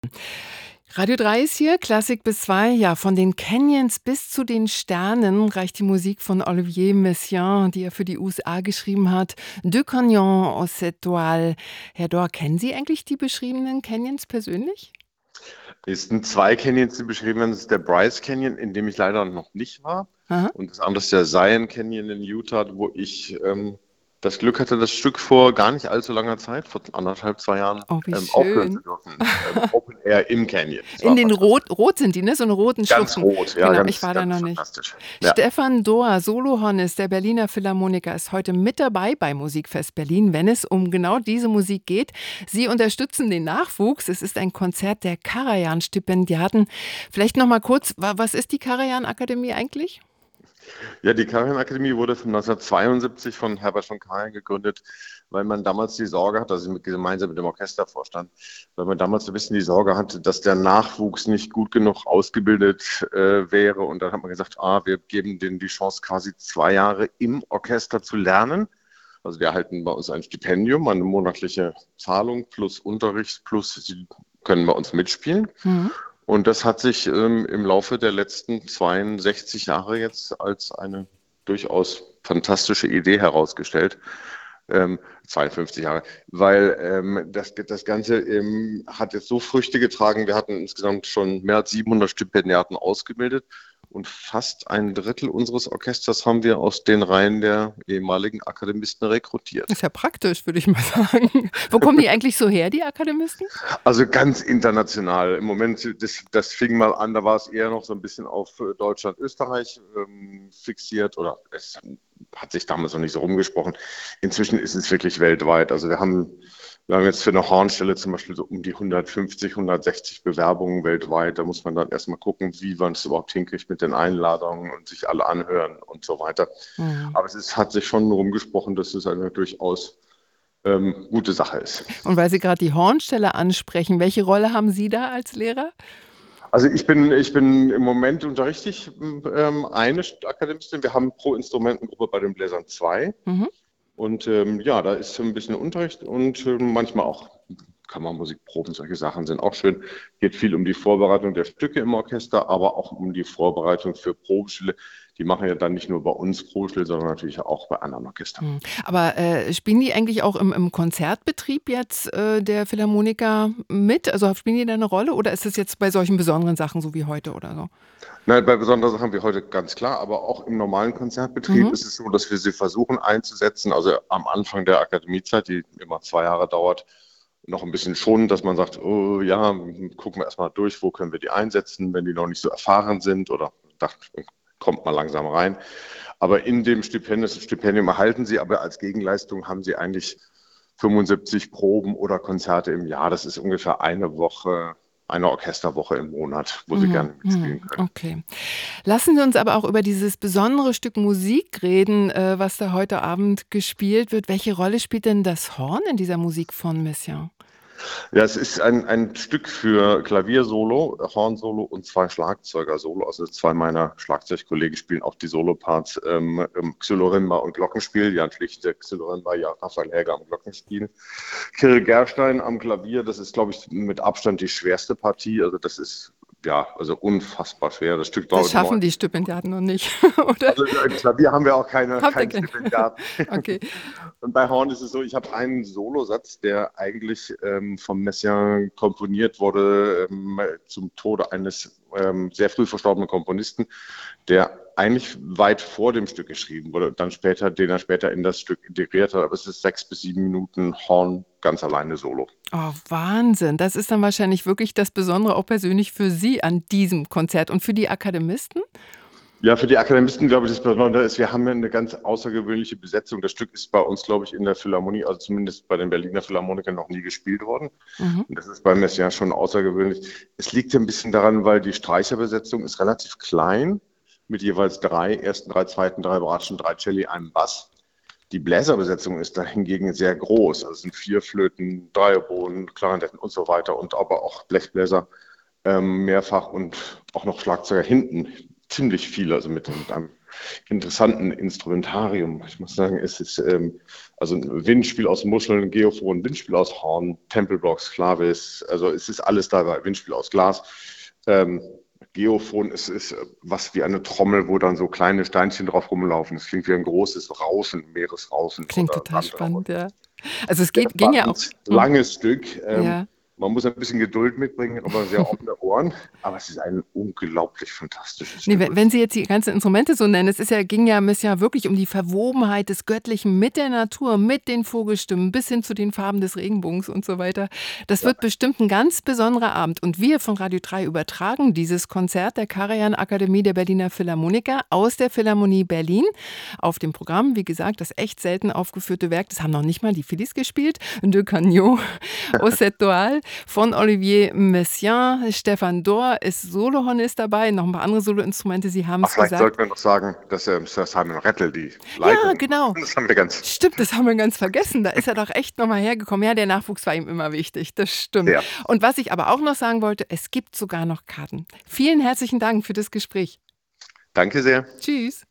Radio 3 ist hier, Klassik bis 2. Ja, von den Canyons bis zu den Sternen reicht die Musik von Olivier Messiaen, die er für die USA geschrieben hat. De Canyon aux Étoiles. Herr Dor, kennen Sie eigentlich die beschriebenen Canyons persönlich? Es sind zwei Canyons, die beschrieben werden. Das ist der Bryce Canyon, in dem ich leider noch nicht war. Aha. Und das andere ist der Zion Canyon in Utah, wo ich das Glück hatte, das Stück vor gar nicht allzu langer Zeit, vor anderthalb, 2 Jahren, Oh, wie aufführen zu schön. dürfen. Open Air im Canyon. Das In war den fantastisch. Rot sind die, ne? So 'ne roten Ganz Schluchten. rot, ja, Genau, ich ganz, war da ganz noch nicht. fantastisch. Ja. Stefan Dor, Solohornist der Berliner Philharmoniker, ist heute mit dabei bei Musikfest Berlin, wenn es um genau diese Musik geht. Sie unterstützen den Nachwuchs. Es ist ein Konzert der Karajan-Stipendiaten. Vielleicht noch mal kurz, was ist die Karajan-Akademie eigentlich? Ja, die Karajan-Akademie wurde von 1972 von Herbert von Karajan gegründet, weil man damals die Sorge hatte, also gemeinsam mit dem Orchestervorstand, weil man damals ein bisschen die Sorge hatte, dass der Nachwuchs nicht gut genug ausgebildet wäre. Und dann hat man gesagt, wir geben denen die Chance, quasi 2 Jahre im Orchester zu lernen. Also die erhalten bei uns ein Stipendium, eine monatliche Zahlung plus Unterricht, plus sie können bei uns mitspielen. Mhm. Und das hat sich im Laufe der letzten 62 Jahre jetzt als eine durchaus fantastische Idee herausgestellt. 52 Jahre, weil das Ganze hat jetzt so Früchte getragen. Wir hatten insgesamt schon mehr als 700 Stipendiaten ausgebildet und fast ein Drittel unseres Orchesters haben wir aus den Reihen der ehemaligen Akademisten Ist rekrutiert. ja praktisch, würde ich mal sagen. Wo kommen die eigentlich so her, die Akademisten? Also ganz international. Im Moment, das fing mal an, da war es eher noch so ein bisschen auf Deutschland, Österreich fixiert oder es hat sich damals noch nicht so rumgesprochen. Inzwischen ist es wirklich weltweit. Also wir haben jetzt für eine Hornstelle zum Beispiel so um die 150, 160 Bewerbungen weltweit. Da muss man dann erstmal gucken, wie man es überhaupt hinkriegt mit den Einladungen und sich alle anhören und so weiter. Mhm. Aber hat sich schon rumgesprochen, dass es eine durchaus gute Sache ist. Und weil Sie gerade die Hornstelle ansprechen, welche Rolle haben Sie da als Lehrer? Also ich bin im Moment unterrichte ich eine Akademistin. Wir haben pro Instrumentengruppe bei den Bläsern zwei. Mhm. Und ja, da ist so ein bisschen Unterricht und manchmal auch Kammermusikproben, solche Sachen sind auch schön. Geht viel um die Vorbereitung der Stücke im Orchester, aber auch um die Vorbereitung für Probenstücke. Die machen ja dann nicht nur bei uns Probenstücke, sondern natürlich auch bei anderen Orchestern. Mhm. Aber, spielen die eigentlich auch im Konzertbetrieb jetzt, der Philharmoniker mit? Also, spielen die da 'ne Rolle oder ist es jetzt bei solchen besonderen Sachen so wie heute oder so? Nein, bei besonderen Sachen wie heute ganz klar, aber auch im normalen Konzertbetrieb Mhm. ist es so, dass wir sie versuchen einzusetzen. Also am Anfang der Akademiezeit, die immer 2 Jahre dauert, noch ein bisschen schon, dass man sagt, oh ja, gucken wir erstmal durch, wo können wir die einsetzen, wenn die noch nicht so erfahren sind oder dacht, kommt mal langsam rein. Aber in dem Stipendium erhalten sie, aber als Gegenleistung haben sie eigentlich 75 Proben oder Konzerte im Jahr. Das ist ungefähr eine Orchesterwoche im Monat, wo sie Mhm, gerne mhm, mitspielen können. okay. Lassen Sie uns aber auch über dieses besondere Stück Musik reden, was da heute Abend gespielt wird. Welche Rolle spielt denn das Horn in dieser Musik von Messiaen? Ja, es ist ein Stück für Klaviersolo, Hornsolo und zwei Schlagzeuger-Solo. Also zwei meiner Schlagzeugkollegen spielen auch die Soloparts im Xylorimba und Glockenspiel. Jan Schlichte, Xylorimba, ja, Raphael Häger am Glockenspiel. Kirill Gerstein am Klavier, das ist, glaube ich, mit Abstand die schwerste Partie. Also das ist, ja, also unfassbar schwer. Das Stück Das dauert schaffen 9 die Minuten. Stipendiaten noch nicht, oder? Also im Klavier haben wir auch Habt ihr kein keinen? Stipendiat. Okay. Und bei Horn ist es so, ich habe einen Solosatz, der eigentlich von Messiaen komponiert wurde zum Tode eines sehr früh verstorbenen Komponisten, der eigentlich weit vor dem Stück geschrieben wurde und dann später, den er später in das Stück integriert hat. Aber es ist 6 bis 7 Minuten Horn ganz alleine Solo. Oh, Wahnsinn. Das ist dann wahrscheinlich wirklich das Besondere auch persönlich für Sie an diesem Konzert und für die Akademisten? Ja, für die Akademisten, glaube ich, das Besondere ist, wir haben ja eine ganz außergewöhnliche Besetzung. Das Stück ist bei uns, glaube ich, in der Philharmonie, also zumindest bei den Berliner Philharmonikern, noch nie gespielt worden. Mhm. Und das ist bei Messiaen schon außergewöhnlich. Es liegt ein bisschen daran, weil die Streicherbesetzung ist relativ klein, mit jeweils drei, ersten drei, zweiten drei Bratschen, drei Celli, einem Bass. Die Bläserbesetzung ist da hingegen sehr groß. Also es sind 4 Flöten, 3 Oboen, Klarinetten und so weiter und aber auch Blechbläser mehrfach und auch noch Schlagzeuger hinten. Ziemlich viele, also mit einem interessanten Instrumentarium. Ich muss sagen, es ist also ein Windspiel aus Muscheln, Geophon, Windspiel aus Horn, Temple-Blocks, Clavis, also es ist alles dabei, Windspiel aus Glas. Ähm, Geophon ist was wie eine Trommel, wo dann so kleine Steinchen drauf rumlaufen. Es klingt wie ein großes Rauschen, Meeresrauschen Klingt oder total spannend, Sandrauschen. ja. Also es Sehr ging ja auch. spannend, langes Stück. Ja. Man muss ein bisschen Geduld mitbringen, aber sehr offene Ohren. Aber es ist ein unglaublich fantastisches Nee, Stück. wenn Sie jetzt die ganzen Instrumente so nennen, ging ja wirklich um die Verwobenheit des Göttlichen mit der Natur, mit den Vogelstimmen, bis hin zu den Farben des Regenbogens und so weiter. Das Ja, wird bestimmt ein ganz besonderer Abend. Und wir von Radio 3 übertragen dieses Konzert der Karajan-Akademie der Berliner Philharmoniker aus der Philharmonie Berlin. Auf dem Programm, wie gesagt, das echt selten aufgeführte Werk, das haben noch nicht mal die Phillies gespielt, De Cagnon au Sept-Toiles von Olivier Messiaen. Stefan Dor ist Solohornist dabei, noch ein paar andere Soloinstrumente, Sie haben es vielleicht gesagt. sollten wir noch sagen, dass Sir Simon Rattle die Ja, Leitung genau. macht. Das haben wir ganz Stimmt, das haben wir ganz vergessen. Da ist er doch echt noch mal hergekommen. Ja, der Nachwuchs war ihm immer wichtig, das stimmt. sehr. Und was ich aber auch noch sagen wollte, es gibt sogar noch Karten. Vielen herzlichen Dank für das Gespräch. Danke sehr. Tschüss.